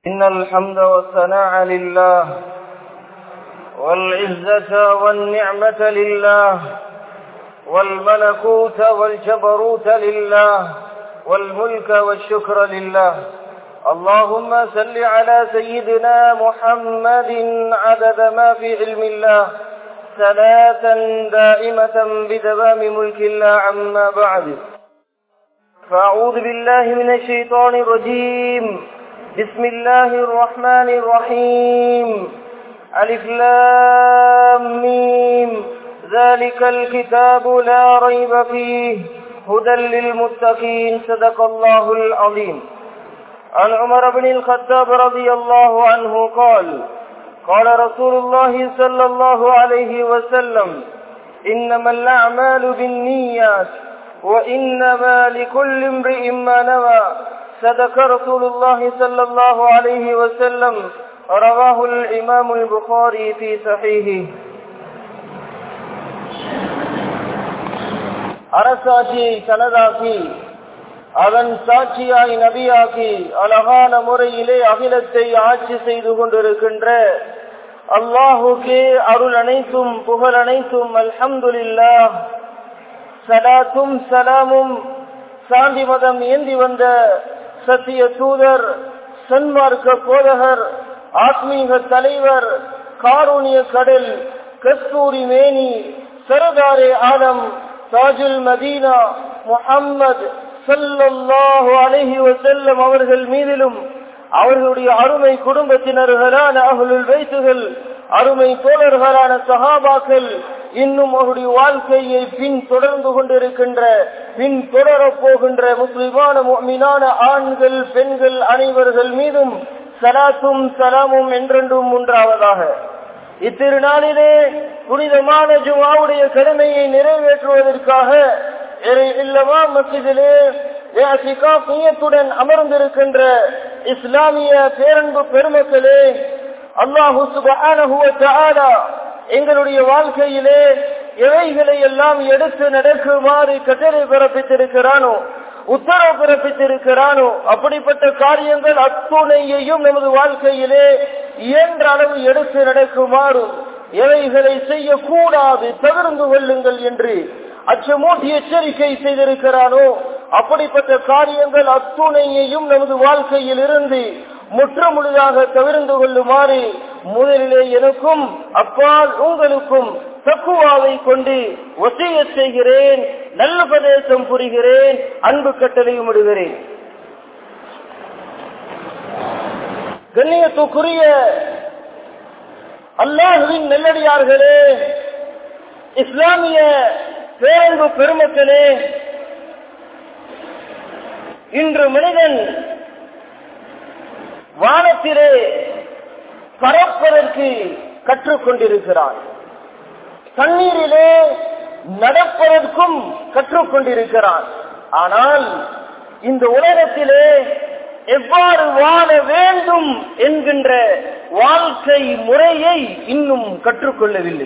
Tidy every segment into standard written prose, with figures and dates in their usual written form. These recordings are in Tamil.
إن الحمد والثناء لله والعزة والنعمة لله والملكوت والجبروت لله والملك والشكر لله. اللهم صل على سيدنا محمد عدد ما في علم الله صلاة دائمة بدوام ملك الله. عما بعد، فأعوذ بالله من الشيطان الرجيم. بسم الله الرحمن الرحيم. ألف لام ميم. ذلك الكتاب لا ريب فيه هدى للمتقين. صدق الله العظيم. عن عمر بن الخطاب رضي الله عنه قال: قال رسول الله صلى الله عليه وسلم: إنما الأعمال بالنيات وإنما لكل امرئ ما نوى. صدق رسول الله صلى الله عليه وسلم. رواه الإمام البخاري في صحيحه. அரசாட்சியை தனதாக்கி அதன் சாட்சியாய் நபியாக்கி அழகான முறையிலே அகிலத்தை ஆட்சி செய்து கொண்டிருக்கின்ற அல்லாஹுக்கே அருள் அனைத்தும் புகழ் அனைத்தும். அல்ஹம்துலில்லாஹ். சலாத்தும் சலாமும் சாந்தி மதம் ஏந்தி வந்த சத்திய தூதர், சன்மார்க்க போதகர், ஆத்மீக தலைவர், காரூணிய கடல், கஸ்தூரி மேனி, சரதாரே ஆலம், தாஜுல் மதீனா முஹம்மது ஸல்லல்லாஹு அலைஹி வஸல்லம் அவர்கள் மீதிலும் அவர்களுடைய அருமை குடும்பத்தினர்களான அஹ்லுல் பைத்துகள், அருமை தோழர்களான சஹாபாக்கள், இன்னும் அவருடைய வாழ்க்கையை பின் தொடர்ந்து கொண்டிருக்கின்ற, பின் தொடரப் போகின்ற முஸ்லிமான முஃமினான ஆண்கள் பெண்கள் அனைவர்கள் மீதும் சலாத்தும் சலாமும் என்றென்றும் உண்டாவதாக. இத்திருநாளிலே புனிதமான ஜும்ஆவுடைய கடமையை நிறைவேற்றுவதற்காக இல்லவா மஸ்ஜிதிலே இஅ்திகாஃப் நியத்துடன் அமர்ந்திருக்கின்ற இஸ்லாமிய பேரன்பு பெருமக்களே, அல்லாஹு சுப்ஹானஹு வ தஆலா எங்களுடைய வாழ்க்கையிலே எவைகளை எல்லாம் எடுத்து நடக்குமாறு கட்டளை பிறப்பித்திருக்கிறானோ, உத்தரவு பிறப்பித்திருக்கிறானோ, அப்படிப்பட்ட காரியங்கள் அத்துணையையும் நமது வாழ்க்கையிலே இயன்ற அளவு எடுத்து நடக்குமாறு, எவைகளை செய்யக்கூடாது தவிர்த்து கொள்ளுங்கள் என்று அச்சமூட்டி எச்சரிக்கை செய்திருக்கிறானோ, அப்படிப்பட்ட காரியங்கள் அத்துணையையும் நமது வாழ்க்கையில் இருந்து முற்றுமுழுதாக தவிர்த்து கொள்ளுமாறு முதலிலே எனக்கும் அப்பால் உங்களுக்கும் தக்குவாவை கொண்டு வசியத் செய்கிறேன், நல்ல உபதேசம் புரிகிறேன், அன்பு கட்டளையும் விடுகிறேன். கண்ணியத்துக்குரிய அல்லாஹ்வின் நல்லடியார்களே, இஸ்லாமிய பேரன்பு பெருமக்களே, இன்று மனிதன் வானத்திலே பறப்பதற்கு கற்றுக்கொண்டிருக்கிறான், தண்ணீரிலே நடப்பதற்கும் கற்றுக்கொண்டிருக்கிறான். ஆனால் இந்த உலகத்திலே எவ்வாறு வாழ வேண்டும் என்கின்ற வாழ்க்கை முறையை இன்னும் கற்றுக்கொள்ளவில்லை.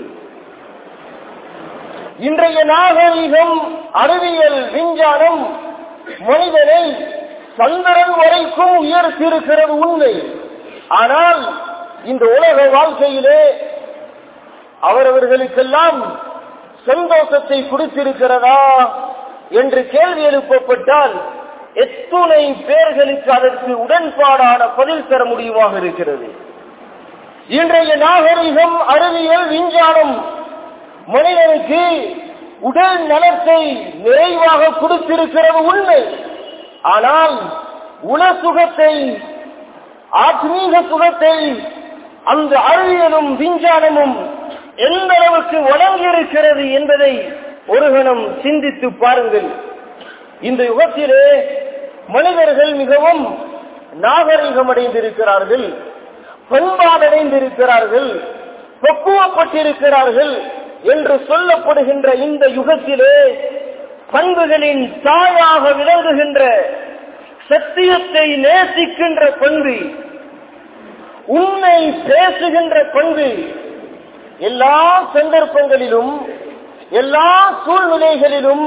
இன்றைய நாகரிகம், அறிவியல், விஞ்ஞானம் மனிதனை சந்திரன் வரைக்கும் உயர்த்திருக்கிறது உண்மை. ஆனால் இந்த உலக வாழ்க்கையிலே அவரவர்களுக்கெல்லாம் சந்தோஷத்தை கொடுத்திருக்கிறதா என்று கேள்வி எழுப்பப்பட்டால் எத்துணை பேர்களுக்கு அதற்கு உடன்பாடான பதில் தர முடியுமாக இருக்கிறது. இன்றைய நாகரிகம், அறிவியல், விஞ்ஞானம் மனிதனுக்கு உடல் நலத்தை நிறைவாக கொடுத்திருக்கிறது உண்மை. ஆனால் உல சுகத்தை, ஆத்மீக சுகத்தை அந்த அறிவியலும் விஞ்ஞானமும் எந்த அளவுக்கு வழங்கியிருக்கிறது என்பதை ஒரு கணம் சிந்தித்து பாருங்கள். இந்த யுகத்திலே மனிதர்கள் மிகவும் நாகரிகம் அடைந்திருக்கிறார்கள், பண்பாடடைந்திருக்கிறார்கள், பக்குவப்பட்டிருக்கிறார்கள் என்று சொல்லப்படுகின்ற இந்த யுகத்திலே பண்புகளின் தாயாக விளங்குகின்ற சத்தியத்தை நேசிக்கின்ற பண்பு, உண்மை பேசுகின்ற பண்பு எல்லா சந்தர்ப்பங்களிலும் எல்லா சூழ்நிலைகளிலும்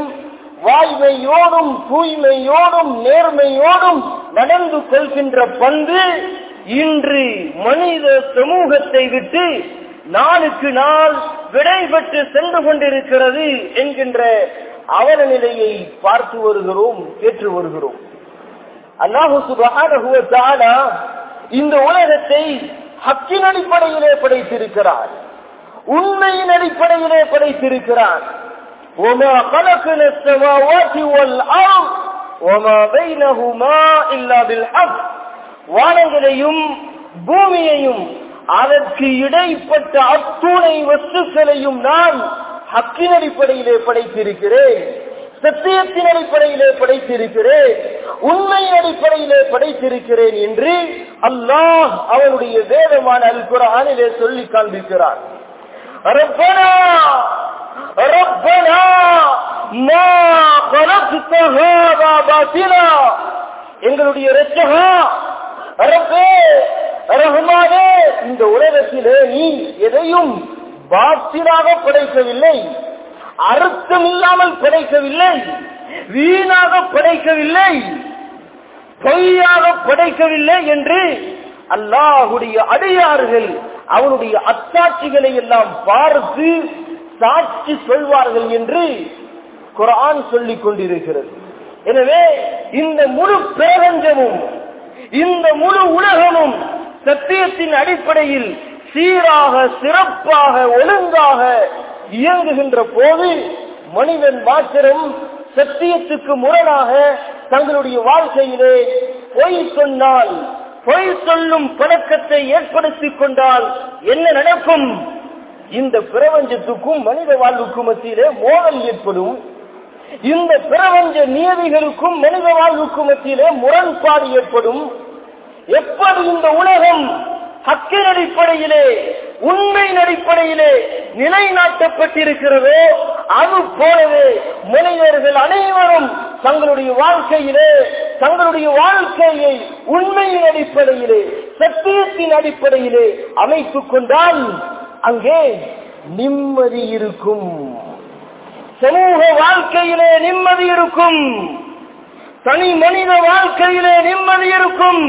வாய்மையோடும் தூய்மையோடும் நேர்மையோடும் நடந்து கொள்கின்ற பண்பு இன்று மனித சமூகத்தை விட்டு நாளுக்கு நாள் விடைபெற்று சென்று கொண்டிருக்கிறது என்கின்ற அவல நிலையை பார்த்து வருகிறோம், கேட்டு வருகிறோம். அல்லாஹ் சுப்ஹானஹு வ தஆலா இந்த உலகத்தை ஹக்கின் அடிப்படையிலே படைத்திருக்கிறார், உண்மையின் அடிப்படையிலே படைத்திருக்கிறார். وَمَا خَلَقْنَا السَّمَاوَاتِ وَالْأَرْضَ وَمَا بَيْنَهُمَا إِلَّا بِالْحَقِّ. வானங்களையும் பூமியையும் அதற்கு இடைப்பட்ட அத்துணை வஸ்துக்களையும் நான் ஹக்கின் அடிப்படையிலே படைத்திருக்கிறேன், சத்தியத்தின் அடிப்படையிலே படைத்திருக்கிறேன், உண்மையின் அடிப்படையிலே படைத்திருக்கிறேன் என்று அல்லாஹ் அவனுடைய வேதமான அல் குர்ஆனிலே சொல்லி காண்பிக்கிறார். ரப்பனா ரப்பனா மா خلقت هذا باطلا. எங்களுடைய இரட்சகா ரப்பே ரஹ்மானே, இந்த உலகத்திலே நீ எதையும் பாத்திலாக படைக்கவில்லை, அர்த்தம் இல்லாமல் படைக்கவில்லை, வீணாக படைக்கவில்லை, பொய்யாக படைக்கவில்லை என்று அல்லாஹுடைய அடியார்கள் அவனுடைய அத்தாட்சிகளை எல்லாம் பார்த்து சாட்சி சொல்வார்கள் என்று குர்ஆன் சொல்லிக் கொண்டிருக்கிறது. எனவே இந்த முழு பிரபஞ்சமும் இந்த முழு உலகமும் சத்தியத்தின் அடிப்படையில் சீராக சிறப்பாக ஒழுங்காக இயங்குகின்ற போது மனிதன் மாத்திரம் சத்தியத்துக்கு முரணாக தங்களுடைய வாழ்க்கையிலே பொய் சொன்னால், பொய் சொல்லும் பழக்கத்தை ஏற்படுத்திக் கொண்டால் என்ன நடக்கும்? இந்த பிரபஞ்சத்துக்கும் மனித வாழ்வுக்கும் மத்தியிலே மோதல் ஏற்படும். இந்த பிரபஞ்ச நியதிகளுக்கும் மனித வாழ்வுக்கும் மத்தியிலே முரண்பாடு ஏற்படும். எப்படி இந்த உலகம் ஹக்கின் அடிப்படையிலே உண்மையின் அடிப்படையிலே நிலைநாட்டப்பட்டிருக்கிறதோ அது போலவே மனிதர்கள் அனைவரும் தங்களுடைய வாழ்க்கையிலே தங்களுடைய வாழ்க்கையை உண்மையின் அடிப்படையிலே சத்தியத்தின் அடிப்படையிலே அமைத்துக் கொண்டால் அங்கே நிம்மதி இருக்கும், சமூக வாழ்க்கையிலே நிம்மதி இருக்கும், தனி மனித வாழ்க்கையிலே நிம்மதி இருக்கும்.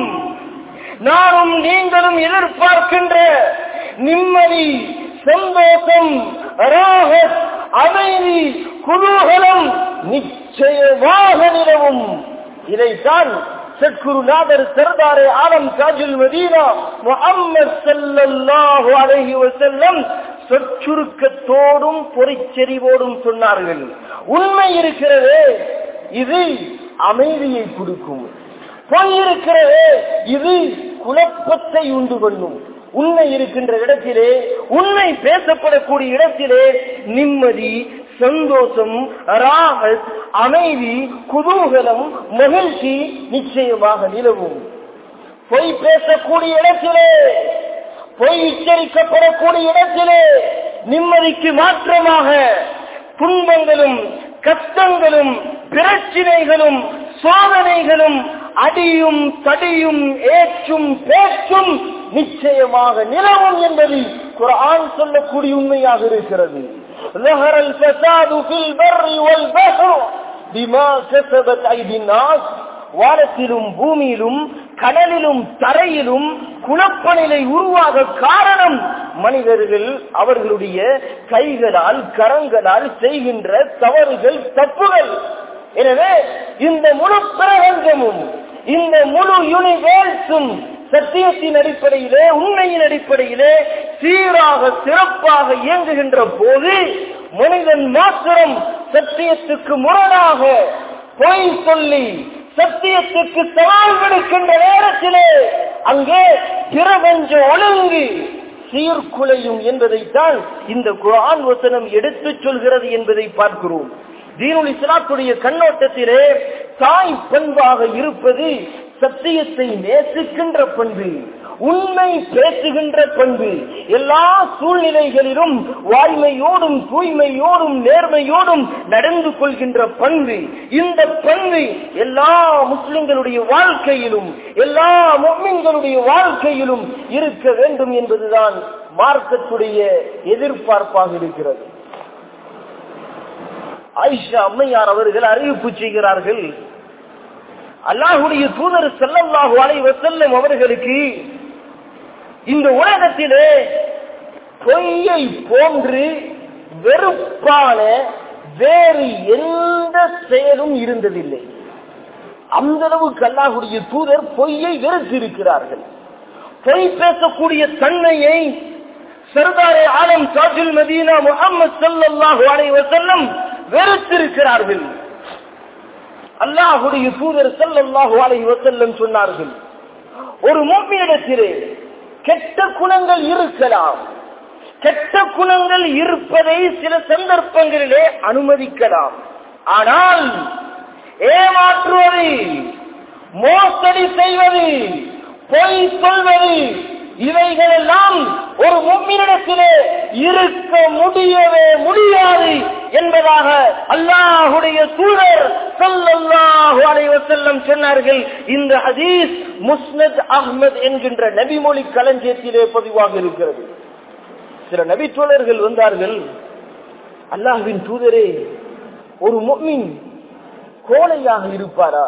நானும் நீங்களும் எதிர்பார்க்கின்ற நிம்மதி, சந்தோஷம், ராஹத், அமைதி, குதூகலம் நிச்சயமாக நிலவும். இதைத்தான் சத்குருநாதர் சர்தாரே ஆலம் தாஜுல் மதீனா முஹம்மது ஸல்லல்லாஹு அலைஹி வஸல்லம் சொற்சுருக்கத்தோடும் பொறிச்செறிவோடும் சொன்னார்கள். உண்மை இருக்கிறதே இது அமைதியை கொடுக்கும், பொய் இருக்கிறதே இது குழப்பத்தை உண்டு பண்ணும். உண்மை இருக்கின்ற இடத்திலே, உண்மை பேசப்படக்கூடிய இடத்திலே நிம்மதி, சந்தோஷம், ராஹத், அமைதி, குதூகலம், மகிழ்ச்சி நிச்சயமாக நிலவும். பொய் பேசக்கூடிய இடத்திலே, பொய் உச்சரிக்கப்படக்கூடிய இடத்திலே நிம்மதிக்கு மாற்றமாக துன்பங்களும் கஷ்டங்களும் பிரச்சினைகளும் சோதனைகளும் அடியும் தடியும் ஏற்றும் பேச்சும் நிச்சயமாக நிலவும் என்பது குர்ஆன் சொல்லக்கூடிய உண்மையாக இருக்கிறது. ظهر الفساد في البر والبحر بما كسبت أيدي الناس. வானத்திலும் பூமியிலும் கடலிலும் தரையிலும் குழப்ப நிலை உருவாக காரணம் மனிதர்கள் அவர்களுடைய கைகளால் கரங்களால் செய்கின்ற தவறுகள், தப்புகள். எனவே இந்த முழு பிரபஞ்சமும் இந்த முழு யூனிவர்ஸும் சத்தியத்தின் அடிப்படையிலே உண்மையின் அடிப்படையிலே சீராக சிறப்பாக இயங்குகின்ற போது மனிதன் மாத்திரம் சத்தியத்துக்கு முரணாக பொய் சொல்லி சத்தியத்துக்கு சவால் விடுக்கின்ற நேரத்திலே அங்கே பிரபஞ்ச ஒழுங்கு சீர்குலையும் என்பதைத்தான் இந்த குர்ஆன் வசனம் எடுத்துச் சொல்கிறது என்பதை பார்க்கிறோம். தீனுல் இஸ்லாத்துடைய கண்ணோட்டத்திலே தாய் பண்பாக இருப்பது சத்தியத்தை நேசிக்கின்ற பண்பு, உண்மை பேசுகின்ற பண்பு, எல்லா சூழ்நிலைகளிலும் வாய்மையோடும் தூய்மையோடும் நேர்மையோடும் நடந்து கொள்கின்ற பண்பு. இந்த பண்பு எல்லா முஸ்லிம்களுடைய வாழ்க்கையிலும் எல்லா முஃமின்களுடைய வாழ்க்கையிலும் இருக்க வேண்டும் என்பதுதான் மார்க்கத்துடைய எதிர்பார்ப்பாக இருக்கிறது. ஆயிஷா அம்மையார் அவர்கள் அறிவிப்பு செய்கிறார்கள், அல்லாஹ்வுடைய தூதர் ஸல்லல்லாஹு அலைஹி வஸல்லம் அவர்களுக்கு இந்த உலகத்திலே பொய்யை போன்று வெறுப்பான வேறு எந்த செயலும் இருந்ததில்லை. அந்த அளவுக்கு அல்லாஹ்வுடைய தூதர் பொய்யை வெறுத்திருக்கிறார்கள். பொய் பேசக்கூடிய தன்மையை சர்தாரே ஆலம் தாஜுல் மதீனா முஹம்மது ஸல்லல்லாஹு அலைஹி வஸல்லம் வெறுத்திருக்கிறார்கள். அல்லாஹ்வுடைய தூதர் ஸல்லல்லாஹு அலைஹி வஸல்லம் சொன்னார்கள், ஒரு முஃமினிடத்திலே கெட்ட குணங்கள் இருக்கலாம். கெட்ட குணங்கள் இருப்பதை சில சந்தர்ப்பங்களிலே அனுமதிக்கலாம். ஆனால் ஏமாற்றுவது, மோசடி செய்வது, பொய் சொல்வது, இவைகளெல்லாம் ஒரு முஃமினிடத்திலே இருக்க முடியவே முடியாது என்பதாக அல்லாஹ்வுடைய தூதர் ஸல்லல்லாஹு அலைஹி வஸல்லம் சொன்னார்கள். இந்த ஹதீஸ் முஸ்னத் அஹ்மத் என்கின்ற நபிமொழி களஞ்சியத்திலே பதிவாக இருக்கிறது. சில நபி தோழர்கள் வந்தார்கள், அல்லாஹ்வின் தூதரே, ஒரு முஃமின் கோழையாக இருப்பாரா?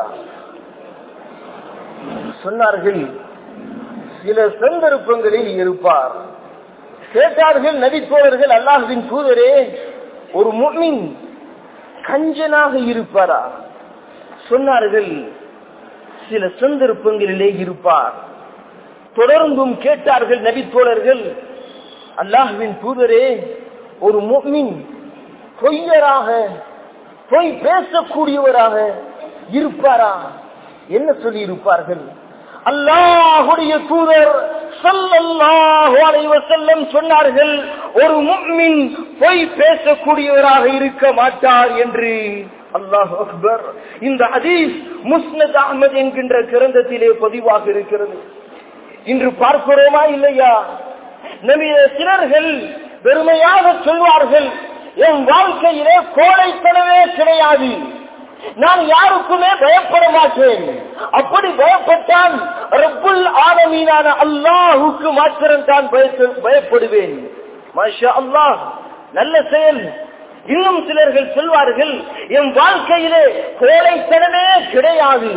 சொன்னார்கள், சில சந்தர்ப்பங்களில் இருப்பார். கேட்டார்கள் நபி தோழர்கள், அல்லாஹ்வின் தூதரே, ஒரு முஃமின் கஞ்சனாக இருப்பாரா? சொன்னார்கள், சில சந்தர்ப்பங்களிலே இருப்பார். தொடர்ந்தும் கேட்டார்கள் நபி தோழர்கள், அல்லாஹ்வின் தூதரே, ஒரு முஃமின் பொய்யராக, பொய் பேசக்கூடியவராக இருப்பாரா? என்ன சொல்லி இருப்பார்கள்? அல்லாஹ்வுடைய தூதர் ஸல்லல்லாஹு அலைஹி வஸல்லம் சொன்னார்கள், ஒரு முஃமின் பொய் பேசக்கூடியவராக இருக்க மாட்டார் என்று. அல்லாஹ் அக்பர். இந்த ஹதீஸ் முஸ்னத் அஹ்மத் என்கின்ற கிரந்தத்திலே பதிவாக இருக்கிறது. இன்று பார்க்கிறோமா இல்லையா? நபிய சிலர்கள் பெருமையாக சொல்வார்கள், என் வாழ்க்கையிலே கோழைத்தனமே கிடையாது, நான் யாருக்குமே பயப்பட மாட்டேன். அப்படி பயப்பட்டால் ரப்புல் ஆலமீனான அல்லாஹ்வுக்கு மாத்திரம் தான் பயப்படுவேன். மாஷா அல்லாஹ், நல்ல செயல். இன்னும் சிலர்கள் சொல்வார்கள், என் வாழ்க்கையிலே கோழைத்தனமே கிடையாது,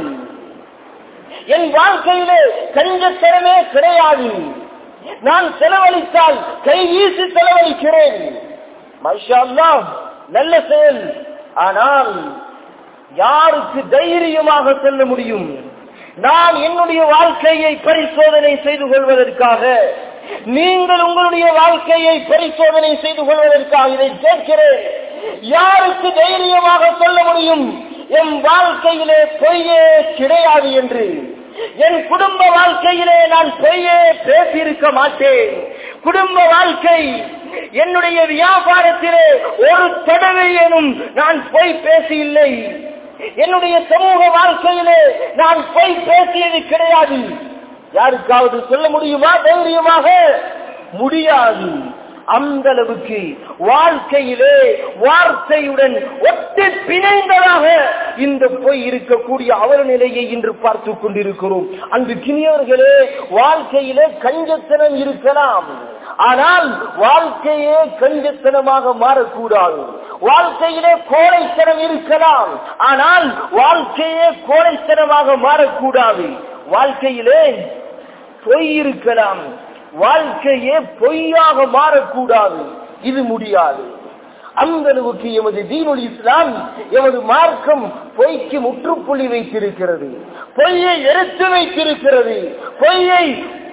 என் வாழ்க்கையிலே கஞ்சத்தனமே கிடையாது, நான் செலவழித்தால் கை வீசி செலவழிக்கிறேன். மாஷா அல்லாஹ், நல்ல செயல். ஆனால் யாருக்கு தைரியமாக சொல்ல முடியும், நான் என்னுடைய வாழ்க்கையை பரிசோதனை செய்து கொள்வதற்காக, நீங்கள் உங்களுடைய வாழ்க்கையை பரிசோதனை செய்து கொள்வதற்காக இதை கேட்கிறேன். யாருக்கு தைரியமாக சொல்ல முடியும், என் வாழ்க்கையிலே பொய்யே கிடையாது என்று? என் குடும்ப வாழ்க்கையிலே நான் பொய்யே பேசியிருக்க மாட்டேன். குடும்ப வாழ்க்கை, என்னுடைய வியாபாரத்திலே ஒரு தடவையேனும் நான் பொய் பேசி இல்லை. என்னுடைய சமூக வாழ்க்கையிலே நான் பொய் பேசியது கிடையாது. யாருக்காவது சொல்ல முடியுமா தைரியமாக? முடியாது. அந்த அளவுக்கு வாழ்க்கையிலே வார்த்தையுடன் ஒட்டி பிணைந்ததாக இந்த பொய் இருக்கக்கூடிய அவர் நிலையை இன்று பார்த்து கொண்டிருக்கிறோம். அங்கு கிணியவர்களே, வாழ்க்கையிலே கஞ்சத்தனம் இருக்கலாம், ஆனால் வாழ்க்கையே கஞ்சத்தனமாக மாறக்கூடாது. வாழ்க்கையிலே கோழைத்தனம் இருக்கலாம், ஆனால் வாழ்க்கையே கோழைத்தனமாக மாறக்கூடாது. வாழ்க்கையிலே பொய் இருக்கலாம், வாழ்க்கையே பொய்யாக மாறக்கூடாது. இது முடியாது. அந்த அளவுக்கு எமது தீனுல் இஸ்லாம், எமது மார்க்கம் பொய்க்கு முற்றுப்புள்ளி வைத்திருக்கிறது, பொய்யை எடுத்து வைத்திருக்கிறது, பொய்யை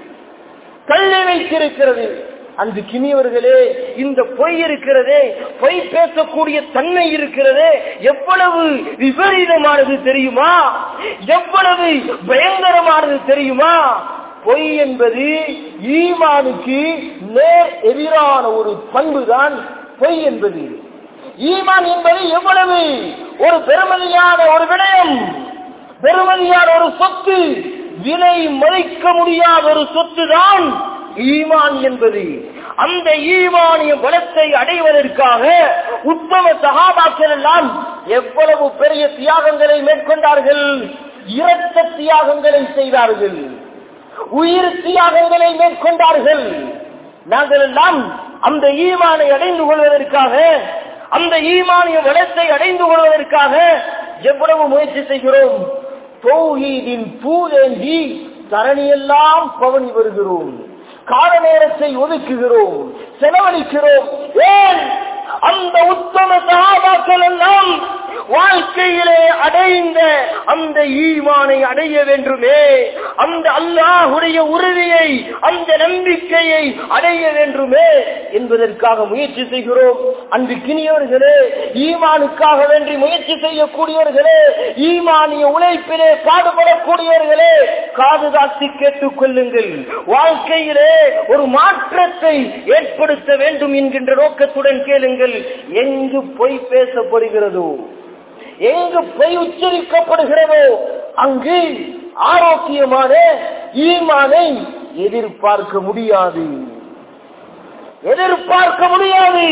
தள்ளி வைத்திருக்கிறது. அந்த கிணியவர்களே, இந்த பொய் இருக்கிறதே, பொய் பேசக்கூடிய தன்மை இருக்கிறதே, எவ்வளவு விபரீதமானது தெரியுமா? எவ்வளவு பயங்கரமானது தெரியுமா? பொய் என்பது ஈமானுக்கு நேர் எதிரான ஒரு பண்புதான் பொய் என்பது. ஈமான் என்பது எவ்வளவு ஒரு பெருமதியான ஒரு விடயம், பெருமதியான ஒரு சொத்து, விலை மதிக்க முடியாத ஒரு சொத்து தான் ஈமான் என்பது. அந்த ஈமானிய பலத்தை அடைவதற்காக உத்தம சஹாபாக்கள் எல்லாம் எவ்வளவு பெரிய தியாகங்களை மேற்கொண்டார்கள், இரத்த தியாகங்களை செய்தார்கள், உயிர் தியாகங்களை மேற்கொண்டார்கள். நாங்கள் எல்லாம் அந்த ஈமானை அடைந்து கொள்வதற்காக, அந்த ஈமானிய வளத்தை அடைந்து கொள்வதற்காக எவ்வளவு முயற்சி செய்கிறோம். தௌஹீதின் பூதேந்தி தரணியெல்லாம் பவனி வருகிறோம். கால நேரத்தை ஒதுக்குகிறோம், செலவழிக்கிறோம். ஏன்? அந்த உத்தம சஹாபாக்கள் எல்லாம் வாழ்க்கையிலே அடைந்த அந்த ஈமானை அடைய வேண்டுமே, அந்த அல்லாஹ்வுடைய உறுதியை, அந்த நம்பிக்கையை அடைய வேண்டுமே என்பதற்காக முயற்சி செய்கிறோம். அன்பிற்கினியவர்களே, ஈமானுக்காக வேண்டி முயற்சி செய்யக்கூடியவர்களே, ஈமானிய உழைப்பிலே பாடுபடக்கூடியவர்களே, காதுகாத்து கேட்டுக் கொள்ளுங்கள். வாழ்க்கையிலே ஒரு மாற்றத்தை ஏற்படுத்த வேண்டும் என்கின்ற நோக்கத்துடன் கேளுங்கள். எங்கு பொய் பேசப்படுகிறதோ, எங்கு பொய் உச்சரிக்கப்படுகிறதோ, அங்கு ஆரோக்கியமான ஈமானை எதிர்பார்க்க முடியாது, எதிர்பார்க்க முடியாது.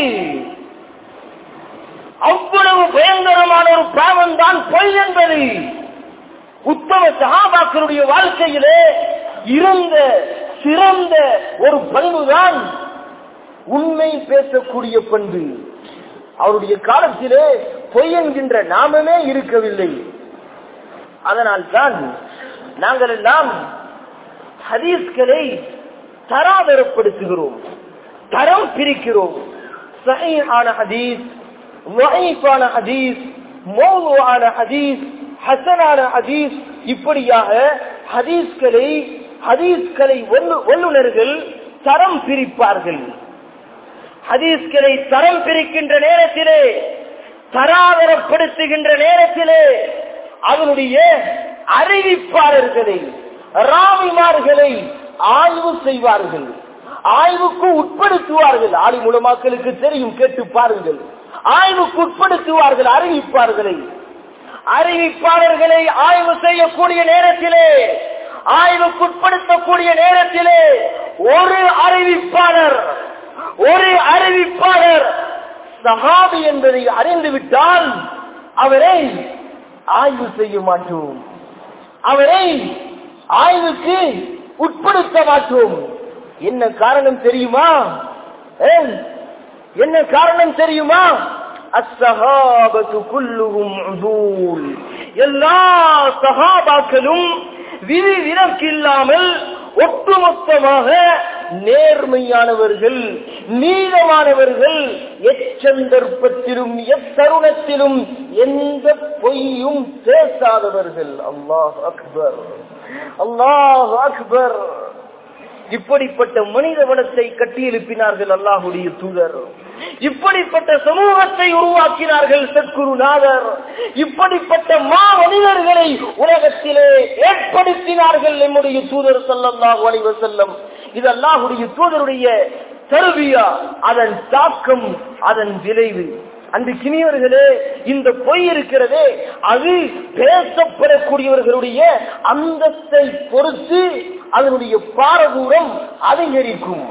அவ்வளவு பயங்கரமான ஒரு பாவம் தான் பொய் என்பது. உத்தம சஹாபாக்களுடைய வாழ்க்கையிலே இருந்த சிறந்த ஒரு பண்புதான் உண்மை பேசக்கூடிய பண்பு. அவருடைய காலத்திலே பொய் என்கின்ற நாமமே இருக்கவில்லை. அதனால் தான் நாங்கள் எல்லாம் ஹதீஸ்களை தராதரப்படுத்துகிறோம், தரம் பிரிக்கிறோம். சஹீஹான ஹதீஸ், ضعீஃபான ஹதீஸ், மௌதுஆன ஹதீஸ், ஹஸனான ஹதீஸ், இப்படியாக ஹதீஸ்களை வல்லுநர்கள் தரம் பிரிப்பார்கள். ஹதீஸ்களை தரம் பிரிக்கின்ற நேரத்திலே, தராதரப்படுத்துகின்ற நேரத்திலே அவருடைய அறிவிப்பாளர்களை, ராவிமார்களை ஆய்வு செய்வார்கள், ஆய்வுக்கு உட்படுத்துவார்கள். ஆலிம் உலமாக்களுக்கு தெரியும், கேட்டு பாருங்கள். ஆய்வுக்கு உட்படுத்துவார்கள் அறிவிப்பாளர்களை. அறிவிப்பாளர்களை ஆய்வு செய்யக்கூடிய நேரத்திலே, ஆய்வுக்குட்படுத்தக்கூடிய நேரத்திலே ஒரு அறிவிப்பாளர் சஹாபி என்பதை அறிந்துவிட்டால் அவரை ஆய்வு செய்ய மாட்டோம், அவரை ஆய்வுக்கு உட்படுத்த மாட்டோம். என்ன காரணம் தெரியுமா? என்ன காரணம் தெரியுமா? அஸ்ஸஹாபத்து குல்லுஹும் உதூல். எல்லா சஹாபாக்களும் விதி விலக்கில்லாமல் ஒட்டுமொத்தமாக நேர்மையானவர்கள், நீதமானவர்கள், எச்சந்தர்ப்பத்திலும் எத்தருணத்திலும் எந்த பொய்யும் பேசாதவர்கள். அல்லாஹ் அக்பர், அல்லாஹ் அக்பர். இப்படிப்பட்ட மனித வளத்தை கட்டியெழுப்பினார்கள் அல்லாஹ்வுடைய தூதர். இப்படிப்பட்ட சமூகத்தை உருவாக்கினார்கள் சத்குருநாதர். இப்படிப்பட்ட மனிதர்களை உலகத்திலே ஏற்படுத்தினார்கள் நம்முடைய தூதர் ஸல்லல்லாஹு அலைஹி வஸல்லம். இது அல்லாஹ்வுடைய தூதருடைய தர்பியா, அதன் தாக்கம், அதன் விளைவு. அந்த கிணியவர்களே, இந்த பொய் இருக்கிறதே, அது பேசப்படக்கூடியவர்களுடைய அந்தஸ்தை பொறுத்து அதனுடைய பாரதூரம் அதிகரிக்கும்,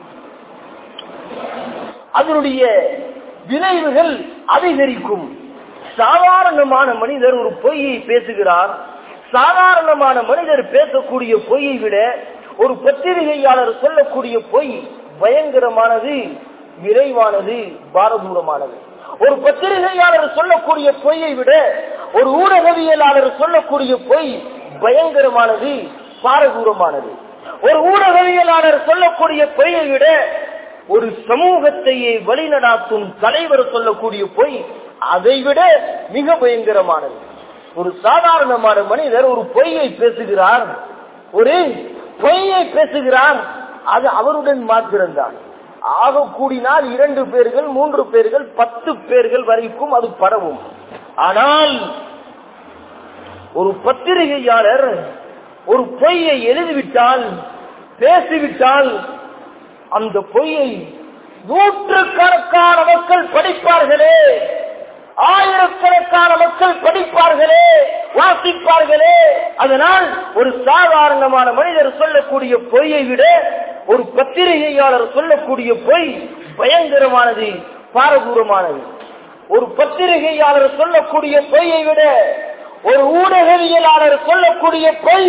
அதனுடைய விளைவுகள் அதிகரிக்கும். சாதாரணமான மனிதர் ஒரு பொய்யை பேசுகிறார். சாதாரணமான மனிதர் பேசக்கூடிய பொய்யை விட ஒரு பத்திரிகையாளர் சொல்லக்கூடிய பொய் பயங்கரமானது, விரைவானது, பாரதூரமானது. ஒரு பத்திரிகையாளர் சொல்லக்கூடிய பொய்யை விட ஒரு ஊடகவியலாளர் சொல்லக்கூடிய பொய் பயங்கரமானது, பாரதூரமானது. ஒரு ஊடகவியலாளர் சொல்லக்கூடிய பொய்யை விட ஒரு சமூகத்தையே வழிநடாத்தும் தலைவர் சொல்லக்கூடிய பொய் அதைவிட மிக பயங்கரமானது. ஒரு சாதாரணமான மனிதர் ஒரு பொய்யை பேசுகிறார், ஒரு பொய்யை பேசுகிறார், அது அவருடன் மாத்திரம்தான். ஆக கூடினால் 2 பேர்கள், 3 பேர்கள், 10 பேர்கள் வரைக்கும் அது பரவும். ஆனால் ஒரு பத்திரிகையாளர் ஒரு பொய்யை எழுதிவிட்டால், பேசிவிட்டால், அந்த பொய்யை நூற்றுக்கணக்கான மக்கள் படிப்பார்களே, ஆயிரக்கணக்கான மக்கள் படிப்பார்களே, வாசிப்பார்களே. அதனால் ஒரு சாதாரணமான மனிதர் சொல்லக்கூடிய பொய்யை விட ஒரு பத்திரிகையாளர் சொல்லக்கூடிய பொய் பயங்கரமானது, பாரதூரமானது. ஒரு பத்திரிகையாளர் சொல்லக்கூடிய பொய்யை விட ஒரு ஊடகவியலாளர் சொல்லக்கூடிய பொய்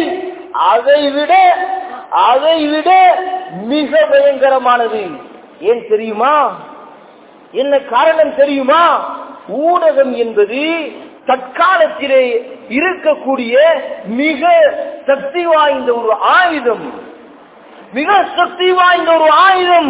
அதை விட மிக பயங்கரமானது. ஏன் தெரியுமா? என்ன காரணம் தெரியுமா? ஊடகம் என்பது தற்காலத்திலே இருக்கக்கூடிய மிக சக்தி வாய்ந்த ஒரு ஆயுதம், மிக சக்தி வாய்ந்த ஒரு ஆயுதம்.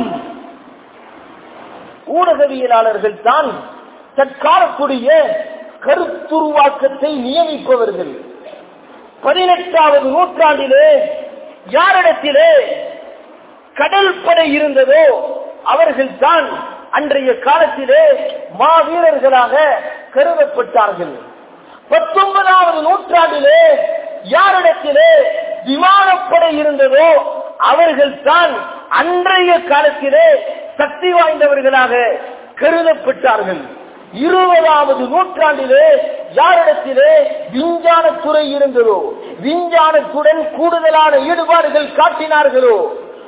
ஊடகவியலாளர்கள் தான் தற்காலத்துடைய கருத்துருவாக்கத்தை நியமிப்பவர்கள். 18வது நூற்றாண்டிலே யாரிடத்திலே கடல் படை இருந்ததோ அவர்கள் தான் அன்றைய காலத்திலே மாவீரர்களாக கருதப்பட்டார்கள். 19வது நூற்றாண்டிலே யாரிடத்திலே விமானப்படை இருந்ததோ அவர்கள் தான் அன்றைய காலத்திலே சக்தி வாய்ந்தவர்களாக கருதப்பட்டார்கள். 20வது நூற்றாண்டிலே யாரிடத்திலே விஞ்ஞானத்துறை இருந்ததோ, விஞ்ஞானத்துடன் கூடுதலான ஈடுபாடுகள் காட்டினார்களோ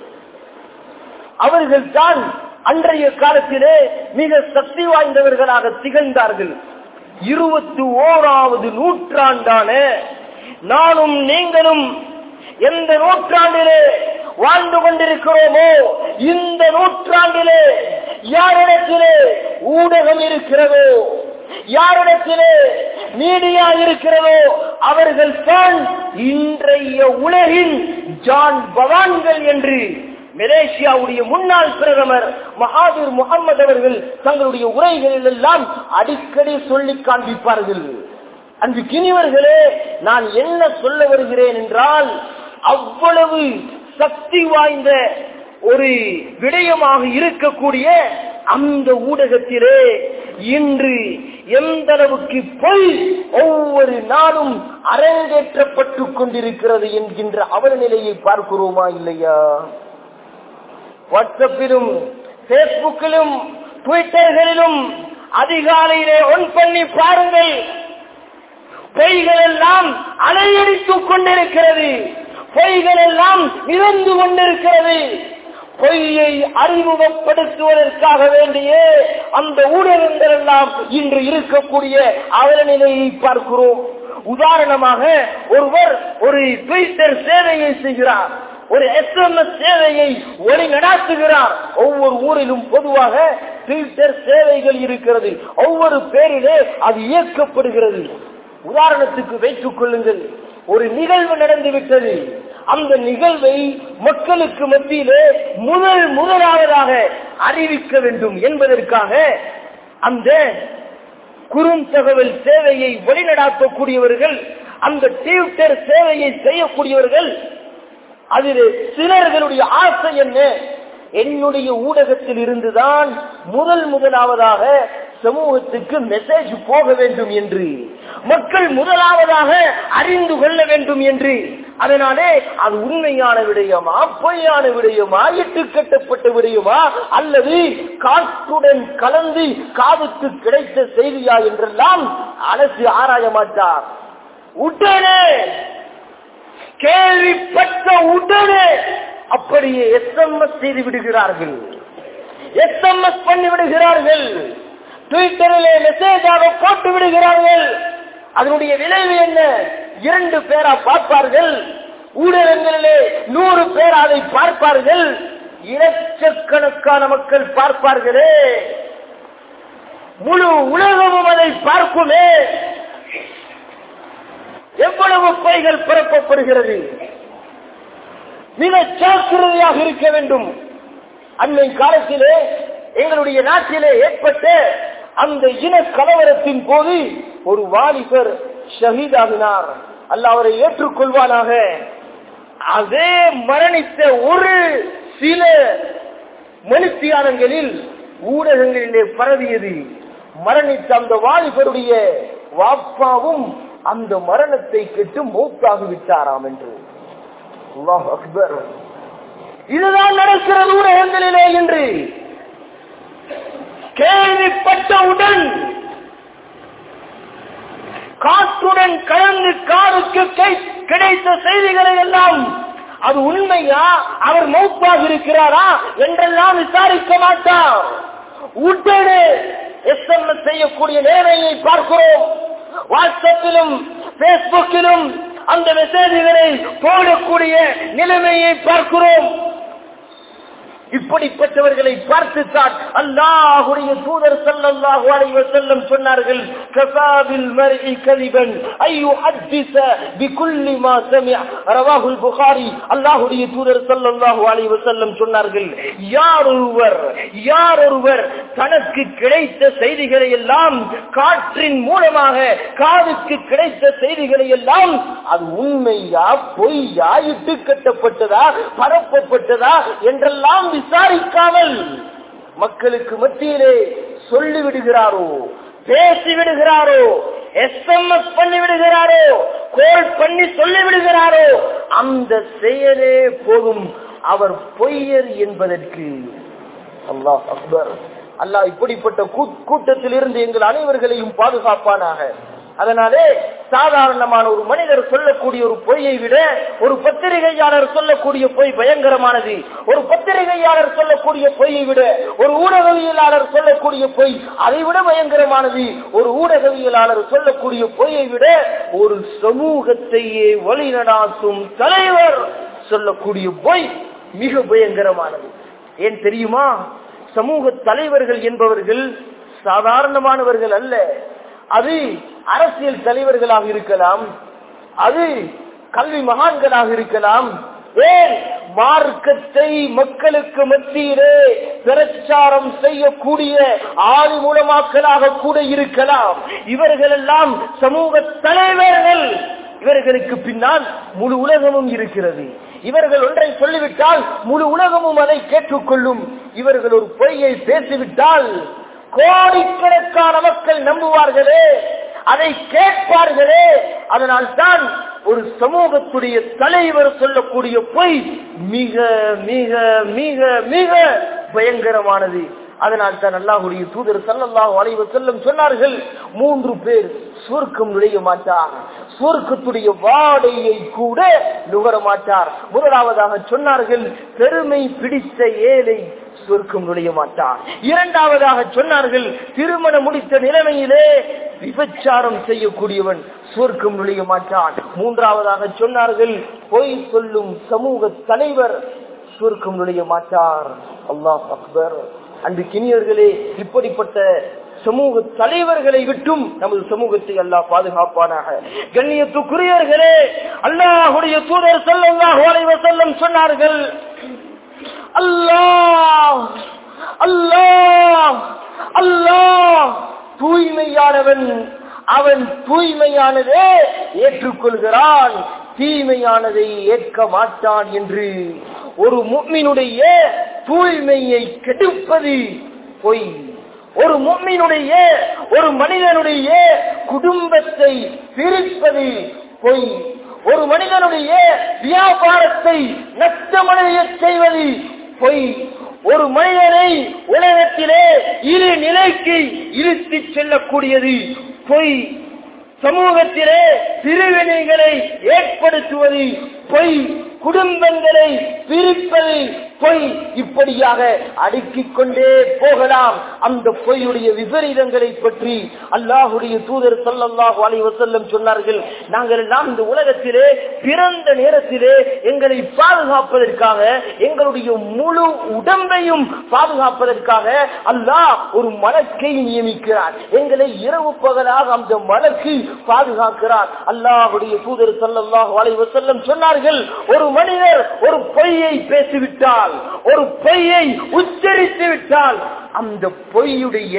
அவர்கள் தான் அன்றைய காலத்திலே மிக சக்தி வாய்ந்தவர்களாக திகழ்ந்தார்கள். 21வது நூற்றாண்டான நானும் நீங்களும் எந்த நூற்றாண்டிலே வாழ்ந்து கொண்டிருக்கிறோமோ இந்த நூற்றாண்டிலே யாரிடத்திலே ஊடகம் இருக்கிறதோ, யாரிடத்திலே மீடியா இருக்கிறதோ அவர்கள் தான் இன்றைய உலகின் ஜான் பவான்கள் என்று மலேசியாவுடைய முன்னாள் பிரதமர் மகாதீர் முகமது அவர்கள் தங்களுடைய உரைகளில் எல்லாம் அடிக்கடி சொல்லி காண்பிப்பார்கள். அன்று கிணிவர்களே, நான் என்ன சொல்ல வருகிறேன் என்றால், அவ்வளவு சக்தி வாய்ந்த ஒரு விடயமாக இருக்கக்கூடிய அந்த ஊடகத்திலே இன்று எந்த அளவுக்கு பொய் ஒவ்வொரு நாளும் அரங்கேற்றப்பட்டுக் கொண்டிருக்கிறது என்கின்ற அவலநிலையை பார்க்கிறோமா இல்லையா? வாட்ஸ்அப்பிலும் பேஸ்புக்கிலும் ட்விட்டர்களிலும் அதிகாலையிலே ஒன் பண்ணி பாருங்கள். பொய்கள் எல்லாம் அலையடித்துக் கொண்டிருக்கிறது, பொய்கள் எல்லாம் இறந்து கொண்டிருக்கிறது. பொய்யை அறிமுகப்படுத்துவதற்காக வேண்டிய அந்த ஊடகங்கள் எல்லாம் இன்று இருக்கக்கூடிய அவலநிலையை பார்க்கிறோம். உதாரணமாக, ஒருவர் ஒரு ட்விட்டர் சேவையை செய்கிறார், ஒரு SMS சேவையை ஒளி நடாத்துகிறார். ஒவ்வொரு ஊரிலும் பொதுவாக ட்விட்டர் சேவைகள் இருக்கிறது, ஒவ்வொரு பேரிலே அது இயக்கப்படுகிறது. உதாரணத்துக்கு வைத்துக் கொள்ளுங்கள், ஒரு நிகழ்வு நடந்துவிட்டது. அந்த நிகழ்வை மக்களுக்கு மத்தியிலே முதலாவதாக அறிவிக்க வேண்டும் என்பதற்காக அந்த குறுந்தகவல் சேவையை வழிநடாத்தக்கூடியவர்கள், அந்த ட்விட்டர் சேவையை செய்யக்கூடியவர்கள், அதில் சிலர்களுடைய ஆசை என்ன, என்னுடைய ஊடகத்தில் இருந்துதான் முதலாவதாக சமூகத்துக்கு மெசேஜ் போக வேண்டும் என்று, மக்கள் முதலாவதாக அறிந்து கொள்ள வேண்டும் என்று. அதனாலே அது உண்மையான விடயமா, பொய்யான விடயமா, இட்டு கட்டப்பட்ட விடயமா, அல்லது காற்றுடன் கலந்து காதுக்கு கிடைத்த செய்தியா என்றெல்லாம் அலசி ஆராய மாட்டார். உடனே கேள்விப்பட்ட உடனே அப்படியே SMS செய்து விடுகிறார்கள், SMS பண்ணி விடுகிறார்கள், ட்விட்டரிலே மெசேஜாக போட்டு விடுகிறார்கள். அதனுடைய விளைவு என்ன? 2 பேரா பார்ப்பார்கள், ஊடகங்களிலே 100 பேர் அதை பார்ப்பார்கள், இலட்சக்கணக்கான மக்கள் பார்ப்பார்களே, முழு உலகமும் அதை பார்க்குமே. எவ்வளவு பொய்கள் பரப்பப்படுகிறது! மிக ஜாக்கிரதையாக இருக்க வேண்டும். அன்னை காலத்திலே எங்களுடைய நாட்டிலே ஏற்பட்ட அந்த இன கலவரத்தின் போது ஒரு வாலிபர் ஷஹீதாகினார். அல்லாஹ் அவரை ஏற்றுக்கொள்வானாக. அதே மரணித்த ஒரு சில மணித்தியாலங்களில் ஊடகங்களிலே பரவியது. மரணித்த அந்த வாலிபருடைய வாப்பாவும் அந்த மரணத்தை கேட்டு மௌத்தாகிவிட்டாராம் என்று. அல்லாஹ் அக்பர்! இதுதான் நடக்கிறது ஊடகங்களிலே என்று. கேள்விப்பட்டவுடன் காற்றுடன் கலந்து காருக்கு கிடைத்த செய்திகளை எல்லாம் அது உண்மையா, அவர் மௌத்தாக இருக்கிறாரா என்றெல்லாம் விசாரிக்க மாட்டார். உடனே SMS செய்யக்கூடிய நேரையை பார்க்கிறோம். வாட்ஸ்அப்பிலும் பேஸ்புக்கிலும் அந்த மெசேஜ்களை போடக்கூடிய நிலைமையை பார்க்கிறோம். இப்படிப்பட்டவர்களை பார்த்துத்தான் அல்லாஹ்வுடைய தூதர் ஸல்லல்லாஹு அலைஹி வஸல்லம் சொன்னார்கள், கஸாபில் மர்இ கலிபன் ஐயுஹத்திஸ பிகுல்லி மா சமிஅ. ரவாஹுல் புகாரி. அல்லாஹ்வுடைய தூதர் ஸல்லல்லாஹு அலைஹி வஸல்லம் சொன்னார்கள், யார் ஒருவர் தனக்கு கிடைத்த செய்திகளை எல்லாம் காற்றின் மூலமாக காதுக்கு கிடைத்த செய்திகளை எல்லாம் அது உண்மையா பொய்யா இட்டு கட்டப்பட்டதா பரப்பப்பட்டதா என்றெல்லாம் விசாரிக்காமல் மக்களுக்கு மத்தியிலே சொல்லிவிடுகிறாரோ, பேசிவிடுகிறாரோ, SMS பண்ணி விடுகிறாரோ, கோல் பண்ணி சொல்லிவிடுகிறாரோ, அந்த செயலே போதும் அவர் பொய்யர் என்பதற்கு. அல்லாஹ் அக்பர். அல்லாஹ் இப்படிப்பட்ட கூட்டத்தில் இருந்து எங்கள் அனைவர்களையும் பாதுகாப்பானாக. அதனாலே சாதாரணமான ஒரு மனிதர் சொல்லக்கூடிய ஒரு பொய்யை விட ஒரு பத்திரிகையாளர் சொல்லக்கூடிய பொய் பயங்கரமானது. ஒரு பத்திரிகையாளர் சொல்லக்கூடிய பொய்யை விட ஒரு ஊடகவியலாளர் சொல்லக்கூடிய பொய் அதை விட பயங்கரமானது. ஒரு ஊடகவியலாளர் சொல்லக்கூடிய பொய்யை விட ஒரு சமூகத்தையே வழிநடாத்தும் தலைவர் சொல்லக்கூடிய பொய் மிக பயங்கரமானது. ஏன் தெரியுமா? சமூக தலைவர்கள் என்பவர்கள் சாதாரணமானவர்கள் அல்ல. அது அரசியல் தலைவர்களாக இருக்கலாம், அது கல்வி மகான்களாக இருக்கலாம், ஏன் மார்க்கத்தை மக்களுக்கு மத்தியிலே பிரச்சாரம் செய்யக்கூடிய ஆளி மூலமாக்களாக கூட இருக்கலாம். இவர்கள் எல்லாம் சமூக தலைவர்கள். இவர்களுக்கு பின்னால் முழு உலகமும் இருக்கிறது. இவர்கள் ஒன்றை சொல்லிவிட்டால் முழு உலகமும் அதை கேட்டுக்கொள்ளும். இவர்கள் ஒரு பொய்யை பேசிவிட்டால் கோடிக்கணக்கான மக்கள் நம்புவார்களே, அதை கேட்பார்களே. அதனால் தான் ஒரு சமூகத்துடைய தலைவர் சொல்லக்கூடிய பொய் மிக மிக மிக மிக பயங்கரமானது. அதனால் தான் அல்லாஹ்வுடைய தூதர் ஸல்லல்லாஹு அலைஹி வஸல்லம் சொன்னார்கள், 3 பேர் சொர்க்கம் நுழைய மாட்டார், சொர்க்கத்துடைய வாடையை கூட நுகர மாட்டார். முதலாவதாக சொன்னார்கள், பெருமை பிடித்த ஏழை சொர்க்கம் நுழைய மாட்டார். இரண்டாவதாக சொன்னார்கள், திருமணம் முடித்த நிலைமையிலே விபச்சாரம் செய்யக்கூடியவன் சொர்க்கம் நுழைய மாட்டான். மூன்றாவதாக சொன்னார்கள், பொய் சொல்லும் சமூக தலைவர் சொர்க்கம் நுழைய மாட்டார். அல்லாஹ் அக்பர். அன்று கிணியர்களே, இப்படிப்பட்ட சமூக தலைவர்களை விட்டும் நமது சமூகத்தை அல்லாஹ் பாதுகாப்பானாக. கண்ணியத்துக்குரியவர்களே, அல்லாஹ்வுடைய தூதர் ஸல்லல்லாஹு அலைஹி வஸல்லம் சொன்னார்கள், அல்லாஹ் அல்லாஹ் அல்லாஹ் தூய்மையானவன், அவன் தூய்மையானதே ஏற்றுக்கொள்கிறான், தீமையானதை ஏற்க மாட்டான் என்று. ஒரு முஃமினுடைய தூய்மையை கெடுப்பது பொய். ஒரு முஃமினுடைய, ஒரு மனிதனுடைய குடும்பத்தை பிரிப்பது பொய். ஒரு மனிதனுடைய வியாபாரத்தை நஷ்டமடைய செய்வது பொய். ஒரு மனிதனை உலகத்திலே இரு நிலைக்கு இழுத்து செல்லக்கூடியது பொய். சமூகத்திலே பிரிவினைகளை ஏற்படுத்துவது பொய். குடும்பங்களை பிரிப்பது பொய். இப்படியாக அடுக்கிக் கொண்டே போகலாம். அந்த பொய்யுடைய விபரீதங்களை பற்றி அல்லாஹ்வுடைய தூதர் ஸல்லல்லாஹு அலைஹி வஸல்லம் சொன்னார்கள், நாங்கள் எல்லாம் இந்த உலகத்திலே பிறந்த நேரத்திலே எங்களை பாதுகாப்பதற்காக, எங்களுடைய முழு உடம்பையும் பாதுகாப்பதற்காக அல்லாஹ் ஒரு மலக்கை நியமிக்கிறார். எங்களை இரவு பகலாக அந்த மலக்கு பாதுகாக்கிறார். அல்லாஹ்வுடைய தூதர் ஸல்லல்லாஹு அலைஹி வஸல்லம் சொன்னார்கள், ஒரு மனிதர் ஒரு பொய்யை பேசிவிட்டால், ஒரு பொய்யை உச்சரித்து விட்டால், அந்த பொய்யுடைய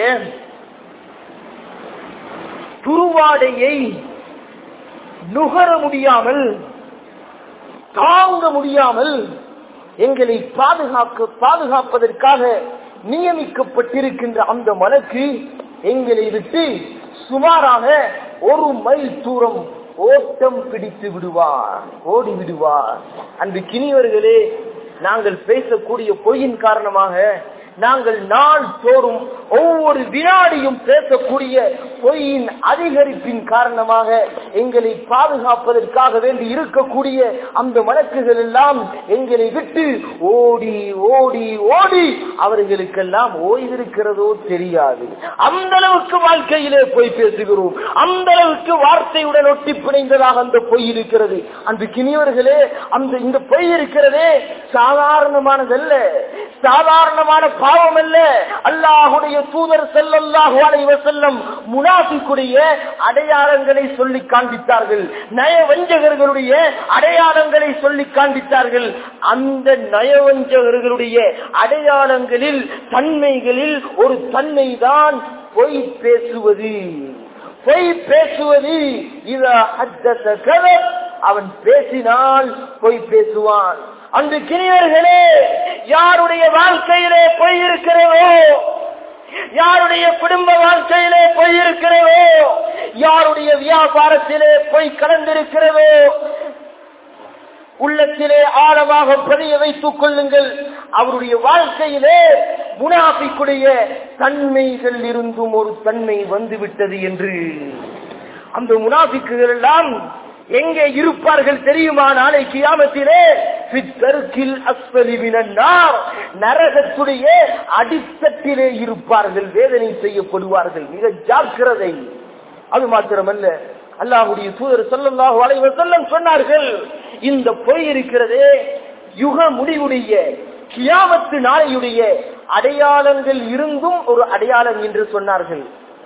துருவாடையை நுகர முடியாமல், தாங்க முடியாமல் எங்களை பாதுகாப்பதற்காக நியமிக்கப்பட்டிருக்கின்ற அந்த மலக்கு எங்களை விட்டு சுமாராக 1 மைல் தூரம் ஓட்டம் பிடித்து விடுவார், ஓடி விடுவார். அன்று கிணியவர்களே, நாங்கள் பேசக்கூடிய பொய்யின் காரணமாக நாங்கள் நாள் தோறும் ஒவ்வொரு வினாடியும் பேசக்கூடிய பொய்யின் அதிகரிப்பின் காரணமாக எங்களை பாதுகாப்பதற்காக வேண்டி இருக்கக்கூடிய அந்த வழக்குகள் எல்லாம் எங்களை விட்டு ஓடி ஓடி ஓடி அவர்களுக்கெல்லாம் ஓய்விருக்கிறதோ தெரியாது. அந்த அளவுக்கு வாழ்க்கையிலே பொய் பேசுகிறோம். அந்த அளவுக்கு வார்த்தையுடன் ஒட்டி பிணைந்ததாக அந்த பொய் இருக்கிறது. அந்த கிணியவர்களே, இந்த பொய் இருக்கிறதே சாதாரணமானதல்ல, சாதாரணமான பாவம் அல்ல. அல்லாஹுடைய தூதர் ஸல்லல்லாஹு அலைஹி வஸல்லம் முனாஃபிக்குடைய அடையாளங்களை சொல்லி காண்பித்தார்கள். நயவஞ்சகர்களுடைய அடையாளங்களை சொல்லி காண்பித்தார்கள். அந்த நயவஞ்சகர்களுடைய அடையாளங்களில், தன்மைகளில் ஒரு தன்மை தான் பொய் பேசுவது. பொய் பேசுவது, இதா ஹத்தஸ கதப், அவன் பேசினால் பொய் பேசுவான். அந்த கிணியர்களே, யாருடைய வாழ்க்கையிலே பொய் இருக்கிறதோ, யாருடைய குடும்ப வாழ்க்கையிலே பொய் இருக்கிறதோ, யாருடைய வியாபாரத்திலே பொய் கலந்திருக்கிறதோ, உள்ளத்திலே ஆழமாக பதிய வைத்துக் கொள்ளுங்கள். அவருடைய வாழ்க்கையிலே முனாஃபிக்குடைய தன்மைகள் இருந்தும் ஒரு தன்மை வந்துவிட்டது என்று. அந்த முனாஃபிக்குகள் எல்லாம் எங்கே இருப்பார்கள் தெரியுமா? நாளை கியாமத்திலே நரகத்துடைய அடித்தட்டிலே இருப்பார்கள், வேதனை செய்யப்படுவார்கள். மிக ஜாக்கிரதை. அது மாத்திரமல்ல, அல்லாஹ்வுடைய தூதர் ஸல்லல்லாஹு அலைஹி வஸல்லம் சொன்னார்கள், இந்த பொய் இருக்கிறதே யுக முடிவுடைய கியாமத்து நாளையுடைய அடையாளங்கள் இருந்தும் ஒரு அடையாளம் என்று சொன்னார்கள்.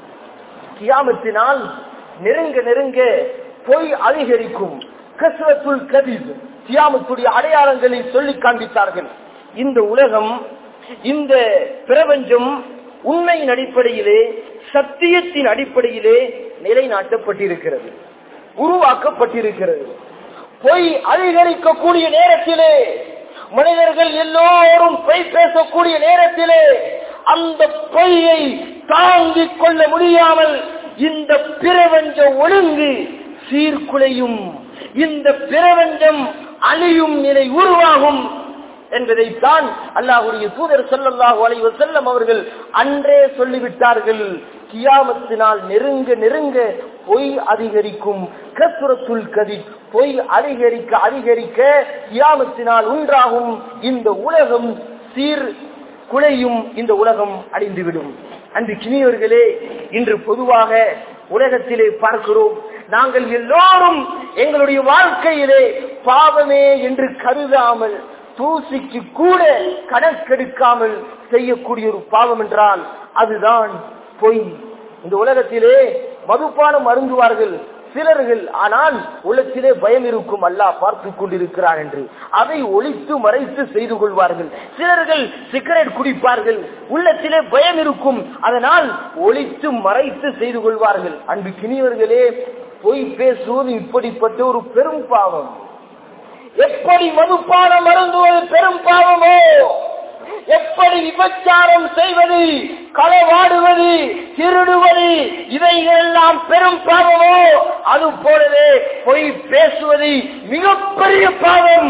கியாமத்தினால் நெருங்க நெருங்க பொய் அதிகரிக்கும். கஸ்ரத்துல் கதிப், கியாமத்துடைய அடையாளங்களை சொல்லி காண்பித்தார்கள். இந்த உலகம், இந்த பிரபஞ்சம் உண்மையின் அடிப்படையிலே, சத்தியத்தின் அடிப்படையிலே நிலைநாட்டப்பட்டிருக்கிறது, உருவாக்கப்பட்டிருக்கிறது. பொய் அதிகரிக்கக்கூடிய நேரத்திலே, மனிதர்கள் எல்லோரும் பொய் பேசக்கூடிய நேரத்திலே, அந்த பொய்யை தாங்கிக் கொள்ள முடியாமல் இந்த பிரபஞ்ச ஒழுங்கு சீர்குலையும், இந்த பிரபஞ்சம் அழியும் நிலை உருவாகும் என்பதைத்தான் அல்லாஹ்வுடைய தூதர் ஸல்லல்லாஹு அலைஹி வஸல்லம் அவர்கள் அன்றே சொல்லிவிட்டார்கள். கியாமத்தினால் நெருங்க நெருங்க பொய் அதிகரிக்கும். கஸ்ரத்துல் கதிப், பொய் அதிகரிக்க அதிகரிக்க கியாமத்தினால் உண்டாகும். இந்த உலகம் சீர் குலையும், இந்த உலகம் அழிந்துவிடும். அன்று கிணியவர்களே, இன்று பொதுவாக உலகத்திலே பார்க்கிறோம், நாங்கள் எல்லோரும் எங்களுடைய வாழ்க்கையிலே பாவமே என்று கருதாமல், தூசிக்கு கூட கணக்கெடுக்காமல் செய்யக்கூடிய ஒரு பாவம் என்றால் அதுதான் பொய். இந்த உலகத்திலே மதுபானம் அருந்துவார்கள் சிலர்கள், ஆனால் உள்ளத்திலே பயம் இருக்கும், அல்லாஹ் பார்த்து கொண்டிருக்கிறார் என்று. அதை ஒளித்து மறைத்து செய்து கொள்வார்கள். சிலர்கள் சிகரெட் குடிப்பார்கள், உள்ளத்திலே பயம் இருக்கும், அதனால் ஒளித்து மறைத்து செய்து கொள்வார்கள். அன்பு கிணியவர்களே, பொய் பேசுவது இப்படிப்பட்ட ஒரு பெரும் பாவம். எப்படி மதுபானம் அருந்துவது பெரும் பாவமோ, எப்படி விபச்சாரம் செய்வது, களவாடுவது, திருடுவது, இவைகளெல்லாம் பெரும் பாவமோ, அது போலவே பொய் பேசுவது மிகப்பெரிய பாவம்.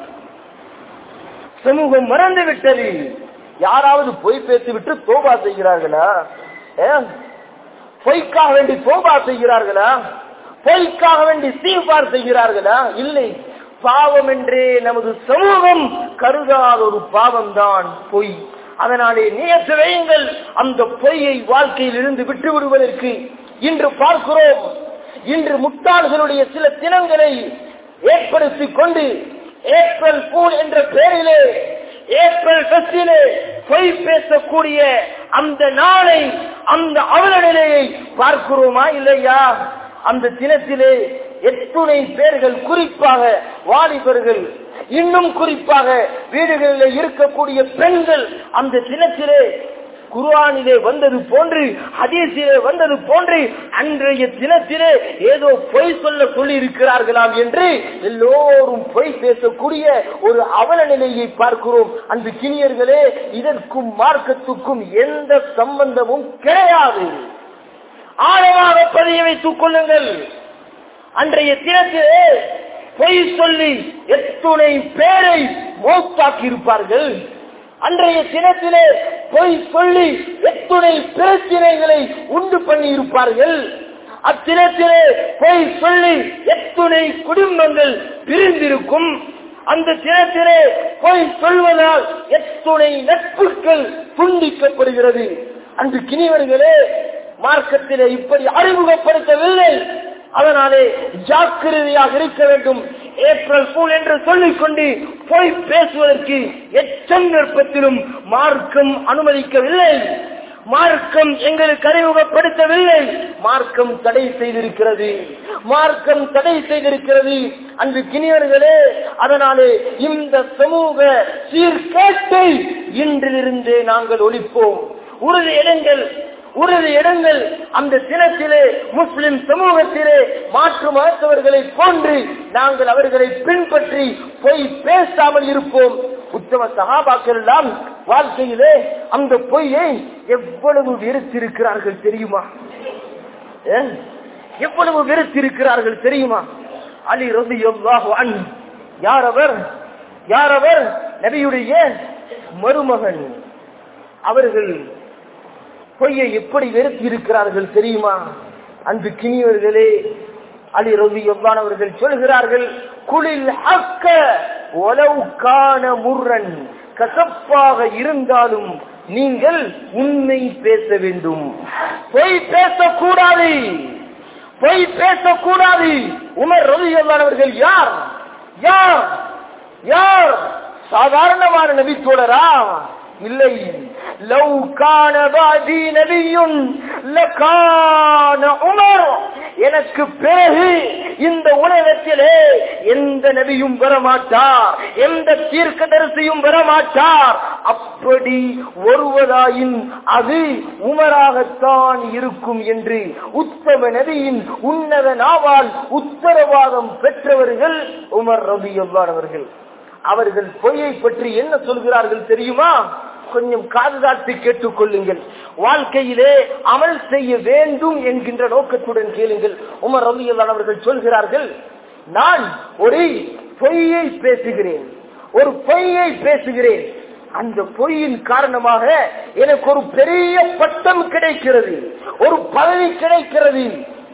சமூகம் மறந்துவிட்டது. யாராவது பொய் பேசிவிட்டு தோபா செய்கிறார்களா? பொய்க்காக வேண்டி தோபா செய்கிறார்களா? பொய்க்காக வேண்டி சீபார் செய்கிறார்களா? இல்லை. பாவம் என்றே நமது சமூகம் கருதாத ஒரு பாவம் தான் பொய். அதனாலே நியத்து வையுங்கள், அந்த பொய்யை வாழ்க்கையில் இருந்து விட்டு விடுவதற்கு. இன்று பார்க்கிறோம், இன்று முட்டாள்களுடைய சில தினங்களை ஏற்படுத்திக் கொண்டு ஏப்ரல் பூல் என்ற பெயரிலே, ஏப்ரல் ஃபெஸ்டிலே பொய் பேசக்கூடிய அந்த நாளை, அந்த அவலநிலையை பார்க்கிறோமா இல்லையா? அந்த தினத்திலே எத்துணை பேர்கள், குறிப்பாக வாலிபர்கள், இன்னும் குறிப்பாக வீடுகளில் இருக்கக்கூடிய பெண்கள், அந்த தினத்திலே குர்ஆனிலே வந்தது போன்று, ஹதீஸிலே வந்தது போன்று அன்றைய தினத்திலே ஏதோ பொய் சொல்லி இருக்கிறார்களாம் என்று எல்லோரும் பொய் பேசக்கூடிய ஒரு அவல நிலையை பார்க்கிறோம். அந்த கிணியர்களே, இதற்கும் மார்க்கத்துக்கும் எந்த சம்பந்தமும் கிடையாது. ஆழமாக பதிய வைத்துக் கொள்ளுங்கள். அன்றைய தினத்திலே பொய் சொல்லி எத்துணை பேரை மௌத்தாக்கி இருப்பார்கள். அன்றைய தினத்திலே பொய் சொல்லி எத்துணை பிரச்சனைகளை உண்டு பண்ணி இருப்பார்கள். அத்தினத்திலே பொய் சொல்லி எத்துணை குடும்பங்கள் பிரிந்திருக்கும். அந்த தினத்திலே பொய் சொல்வதால் எத்துணை நட்புகள் துண்டிக்கப்படுகிறது. அன்று கிணிவர்களே மார்க்கத்திலே இப்படி அறிமுகப்படுத்தவில்லை. அதனாலே ஜாக்கிரதையாக இருக்க வேண்டும். ஏப்ரல் ஃபூல் என்று சொல்லிக் கொண்டு பொய் பேசுவதற்கு எச்சந்தர்ப்பத்திலும் மார்க்கம் அனுமதிக்கவில்லை. மார்க்கம் எங்களுக்கு அறிமுகப்படுத்தவில்லை. மார்க்கம் தடை செய்திருக்கிறது. மார்க்கம் தடை செய்திருக்கிறது. அன்று கிணியர்களே, அதனாலே இந்த சமூக சீர்கேட்டை இன்றிலிருந்தே நாங்கள் ஒழிப்போம். உறுதி இடங்கள் அந்த தினத்திலே முஸ்லிம் சமூகத்திலே மாற்று மதத்தவர்களை போன்று நாங்கள் அவர்களை பின்பற்றி பொய் பேசாமல் இருப்போம். உத்தம சஹாபாக்கள் எல்லாம் வாழ்க்கையிலே அந்த பொய்யை எவ்வளவு வெறுத்திருக்கிறார்கள் தெரியுமா? எவ்வளவு வெறுத்திருக்கிறார்கள் தெரியுமா? அலி ரலியல்லாஹு அன்ஹு யார் அவர்? நபியுடைய மருமகன். அவர்கள் பொய்யை எப்படி வெறுத்தி இருக்கிறார்கள் தெரியுமா? அன்று கிணியவர்களே, அலி ரலியல்லாஹு அவர்கள் சொல்கிறார்கள், குலில் ஹக்க வலவ் கான முர்ரன், கசப்பாக இருந்தாலும் நீங்கள் உண்மை பேச வேண்டும். பொய் பேசக்கூடாது. உமர் ரலியல்லாஹு அவர்கள் யார்? சாதாரணமான நபி தோழரா? இல்லை. லவ் கான பாதி நபியுன் லகான உமர். எனக்கு பிறகு இந்த உலகத்திலே எந்த நபியும் வரமாட்டார், எந்த தீர்க்கதரிசியும் வரமாட்டார். அப்படி வருவதாயின் அது உமராகத்தான் இருக்கும் என்று உத்தம நபியின் உன்னத நாவால் உத்தரவாதம் பெற்றவர்கள் உமர் ரலியல்லாஹு அவர்கள். அவர்கள் பொய்யை பற்றி என்ன சொல்கிறார்கள் தெரியுமா? கொஞ்சம் காதுதாட்டி கேட்டுக் கொள்ளுங்கள். வாழ்க்கையிலே அமல் செய்ய வேண்டும் என்கின்ற நோக்கத்துடன் கேளுங்கள். உமர் ரலியல்லாஹு அவர்கள் சொல்கிறார்கள், நான் ஒரு பொய்யை பேசுகிறேன். அந்த பொய்யின் காரணமாக எனக்கு ஒரு பெரிய பட்டம் கிடைக்கிறது, ஒரு பதவி கிடைக்கிறது.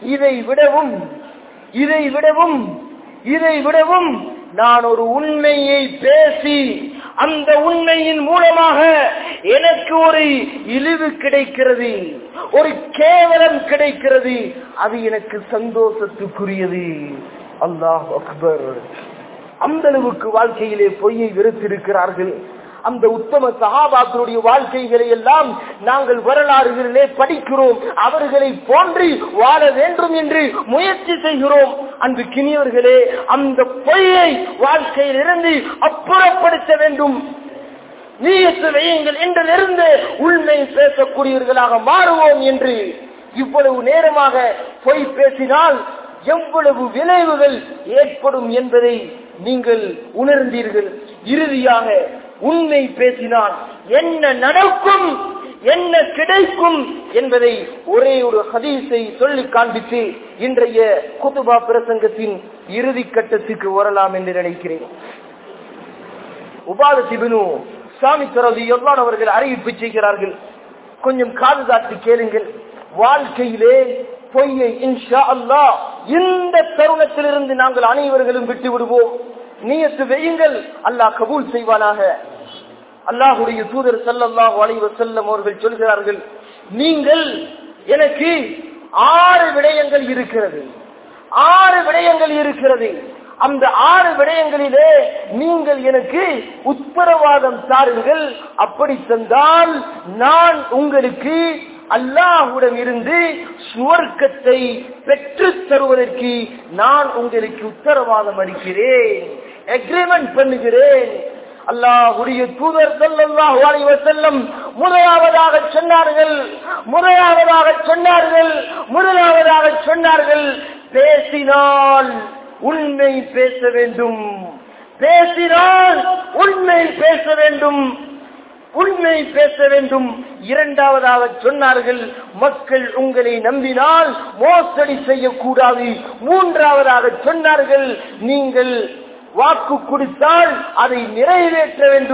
இதை விடவும் நான் ஒரு உண்மையை பேசி அந்த உண்மையின் மூலமாக எனக்கு ஒரு இழிவு கிடைக்கிறது, ஒரு கேவலம் கிடைக்கிறது. அது எனக்கு சந்தோஷத்துக்குரியது. அல்லாஹ் அக்பர். அந்த அளவுக்கு வாழ்க்கையிலே பொய்யை வெறுத்திருக்கிறார்கள். அந்த உத்தம சஹாபாக்களுடைய வாழ்க்கைகளை எல்லாம் நாங்கள் வரலாறுகளிலே படிக்கிறோம். அவர்களை போன்று வாழ வேண்டும் என்று முயற்சி செய்கிறோம். அன்று கிணியவர்களே, அந்த பொய்யை வாழ்க்கையில் இருந்து அப்புறப்படுத்த வேண்டும். நீயத்து வையுங்கள் என்றிலிருந்து உண்மை பேசக்கூடியவர்களாக மாறுவோம் என்று. இவ்வளவு நேரமாக பொய் பேசினால் எவ்வளவு விளைவுகள் ஏற்படும் என்பதை நீங்கள் உணர்ந்தீர்கள். இறுதியாக உண்மை பேசினால் என்ன நடக்கும், என்ன கிடைக்கும் என்பதை ஒரே ஒரு ஹதீஸை சொல்லி காண்பித்து இன்றைய குதுபா பிரசங்கத்தின் இறுதி கட்டத்துக்கு வரலாம் என்று நினைக்கிறேன். உபாதத் இப்னு ஸாமித் ரலியல்லாஹு அவர்கள் அறிவிப்பு செய்கிறார்கள். கொஞ்சம் காது தாட்டி கேளுங்கள். வாழ்க்கையிலே பொய்யை இன்ஷா அல்லாஹ் இந்த தருணத்திலிருந்து நாங்கள் அனைவர்களும் விட்டு விடுவோம். நியத்து வையுங்கள், அல்லாஹ் கபூல் செய்வானாக. அல்லாஹ்வுடைய தூதர் ஸல்லல்லாஹு அலைஹி வஸல்லம் அவர்கள் சொல்கிறார்கள், நீங்கள் எனக்கு 6 விடயங்கள் இருக்கிறது. அந்த 6 விடயங்களிலே நீங்கள் எனக்கு உத்தரவாதம் தாருங்கள். அப்படி தந்தால் நான் உங்களுக்கு அல்லாஹ்விடம் இருந்து சுவர்க்கத்தை பெற்றுத் தருவதற்கு நான் உங்களுக்கு உத்தரவாதம் அளிக்கிறேன், அக்ரிமெண்ட் பண்ணுகிறேன். அல்லாஹ்வுடைய தூதர் ஸல்லல்லாஹு அலைஹி வஸல்லம் முதலாவதாக சொன்னார்கள், பேசினால் உண்மை பேச வேண்டும். இரண்டாவதாக சொன்னார்கள், மக்கள் உங்களை நம்பினால் மோசடி செய்யக்கூடாது. மூன்றாவதாக சொன்னார்கள், நீங்கள் வாக்கு கொடுத்தால் அதை நிறைவேற்ற வேண்டும்.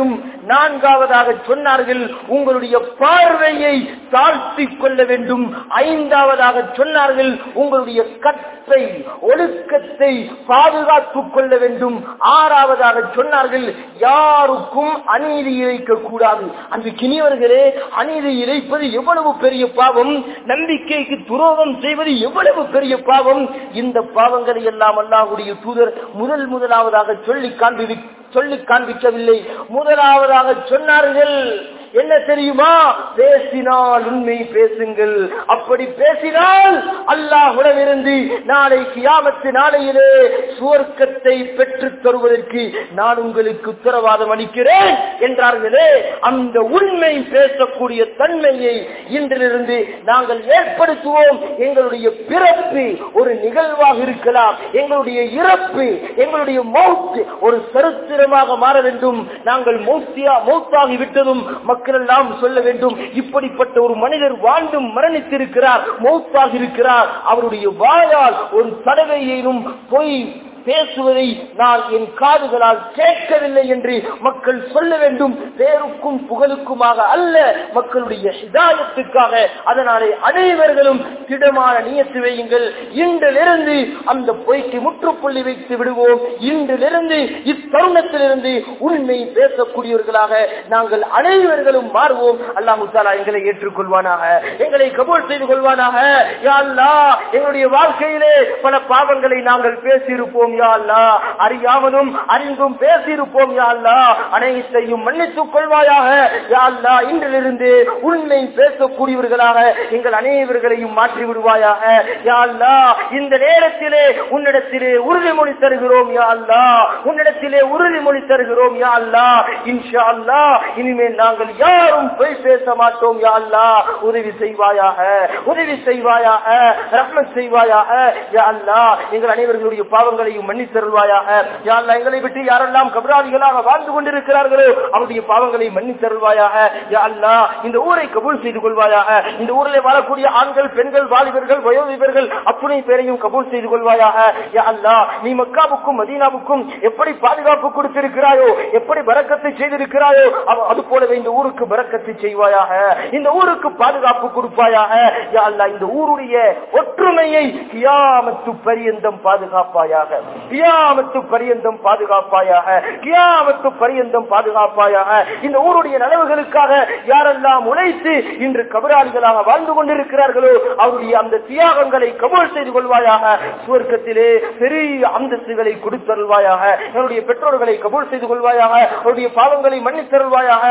நான்காவதாக சொன்னார்கள் உங்களுடைய பார்வையை தாழ்த்திக் கொள்ள வேண்டும். ஐந்தாவதாக சொன்னார்கள் உங்களுடைய கற்பை ஒழுக்கத்தை பாதுகாத்துக் கொள்ள வேண்டும். ஆறாவதாக சொன்னார்கள் யாருக்கும் அநீதி இழைக்க கூடாது. அந்த கிணியவர்களே, அநீதி இழைப்பது எவ்வளவு பெரிய பாவம், நம்பிக்கைக்கு துரோகம் செய்வது எவ்வளவு பெரிய பாவம். இந்த பாவங்களை எல்லாம் அல்லாஹ்வுடைய தூதர் முதலாவதாக சொல்லி காண்பிக்கவில்லை. முதலாவதாக சொன்னார்கள் என்ன தெரியுமா? பேசினால் உண்மை பேசுங்கள். அப்படி பேசினால் அல்லாஹ்விடமிருந்து நாளை கியாமத்து நாளையிலே சுவர்க்கத்தை பெற்றுத் தருவதற்கு நான் உங்களுக்கு உத்தரவாதம் அளிக்கிறேன் என்றார்களே. அந்த உண்மை பேசக்கூடிய தன்மையை இன்றிலிருந்து நாங்கள் ஏற்படுத்துவோம். எங்களுடைய பிறப்பு ஒரு நிகழ்வாக இருக்கலாம், எங்களுடைய இறப்பு, எங்களுடைய மௌத் ஒரு சரித்திரமாக மாற வேண்டும். நாங்கள் மௌத்தாகி விட்டதும் மக்கள் எல்லாம் சொல்ல வேண்டும், இப்படிப்பட்ட ஒரு மனிதர் வாழ்ந்தும் மரணித்திருக்கிறார், மௌத்தாகி இருக்கிறார், அவருடைய வாயால் ஒரு தடவையிலும் பொய் பேசுவதை நான் என் காதுகளால் கேட்கவில்லை என்று மக்கள் சொல்ல வேண்டும். பேருக்கும் புகழுக்குமாக அல்ல, மக்களுடைய ஹிதாயத்துக்காக. அதனாலே அனைவர்களும் திடமான நியத்து வையுங்கள். இன்றிலிருந்து அந்த பொய்க்கு முற்றுப்புள்ளி வைத்து விடுவோம். இன்றிலிருந்து இத்தருணத்திலிருந்து உண்மை பேசக்கூடியவர்களாக நாங்கள் அனைவர்களும் மாறுவோம். அல்லாஹ் தஆலா எங்களை ஏற்றுக்கொள்வானாக, எங்களை கபூல் செய்து கொள்வானாக. யா அல்லாஹ், எங்களுடைய வாழ்க்கையிலே பல பாவங்களை நாங்கள் பேசியிருப்போம் யா அல்லாஹ், அறியாமலும் அறிந்தும் பேசியிருப்போம் யா அல்லாஹ், அனைத்தையும் மன்னித்துக் கொள்வாயாக யா அல்லாஹ். இன்றிலிருந்து உண்மை பேசக்கூடியவர்களாக எங்கள் அனைவர்களையும் மாற்றி விடுவாயாக யா அல்லாஹ். இந்த நேரத்திலே உன்னிடத்திலே உறுதிமொழி தருகிறோம் யா அல்லாஹ், உன்னிடத்திலே உறுதிமொழி தருகிறோம் யா அல்லாஹ். இன்ஷா அல்லாஹ் இனிமேல் நாங்கள் யாரும் பொய் பேச மாட்டோம் யா அல்லாஹ். உதவி செய்வாயாக, உதவி செய்வாயாக, ரஹ்மத் செய்வாயாக யா அல்லாஹ். எங்கள் அனைவர்களுடைய பாவங்களையும் மன்னித்தருள்வாயாக யா அல்லாஹ். எங்களை விட்டு யாரெல்லாம் கபராதிகளாக வாழ்ந்து கொண்டிருக்கிறார்களோ அவருடைய பாவங்களை மன்னித்தருள்வாயாக யா அல்லாஹ். இந்த ஊரை கபூல் செய்து கொள்வாயாக. இந்த ஊரில் வாழக்கூடிய ஆண்கள், பெண்கள், வாலிபர்கள், வயோதிபர்கள் அத்துணை பேரையும் கபூல் செய்து கொள்வாயாக யா அல்லாஹ். நீ மக்காவுக்கும் மதீனாவுக்கும் எப்படி பாதுகாப்பு கொடுத்திருக்கிறாயோ, எப்படி பரக்கத்தை செய்திருக்கிறாயோ, அது போலவே இந்த ஊருக்கு பரக்கத்தை செய்வாயாக, இந்த ஊருக்கு பாதுகாப்பு கொடுப்பாயாக யா அல்லாஹ். இந்த ஊருடைய ஒற்றுமையை கியாமத்து பரியந்தம் பாதுகாப்பாயாக, கியாமத்து பரியந்தம் பாதுகாப்பாயாக, கியாமத்து பரியந்தம் பாதுகாப்பாயாக. இந்த ஊருடைய நலவுகளுக்காக யாரெல்லாம் உழைத்து இன்று கபராளிகளாக வாழ்ந்து கொண்டிருக்கிறார்களோ அவருடைய அந்த தியாகங்களை கபூல் செய்து கொள்வாயாக. சுவர்க்கத்திலே பெரிய அந்தஸ்துகளை கொடுத்தருள்வாயாக. என்னுடைய பெற்றோர்களை கபூல் செய்து கொள்வாயாக. அவருடைய பாவங்களை மன்னித்தருள்வாயாக.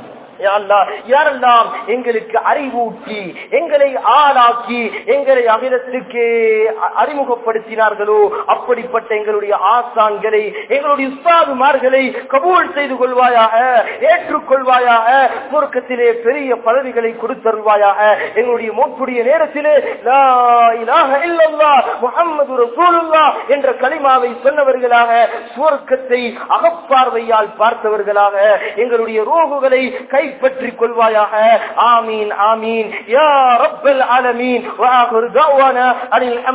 யாரெல்லாம் எங்களுக்கு அறிவூட்டி எங்களை ஆளாக்கி எங்களை அகிலத்துக்கு அறிமுகப்படுத்தினார்களோ அப்படிப்பட்ட எங்களுடைய ஆசான்களை, எங்களுடைய உஸ்தாதுமார்களை கபூல் செய்து கொள்வாயாக, ஏற்றுக்கொள்வாயாக. சுவர்க்கத்திலே பெரிய பதவிகளை கொடுத்தருள்வாயாக. எங்களுடைய மௌத்துடைய நேரத்திலே லா இலாஹ இல்லல்லாஹ் முஹம்மது ரசூலுல்லாஹ் என்ற கலிமாவை சொன்னவர்களாக, சுவர்க்கத்தை அகப்பார்வையால் பார்த்தவர்களாக எங்களுடைய ரோகுகளை கைப்பற்றிக் கொள்வாயாக. ஆமீன் ஆமீன் யா ரப்பல் ஆலமீன். வ ஆகிரு தஅவானா அனில்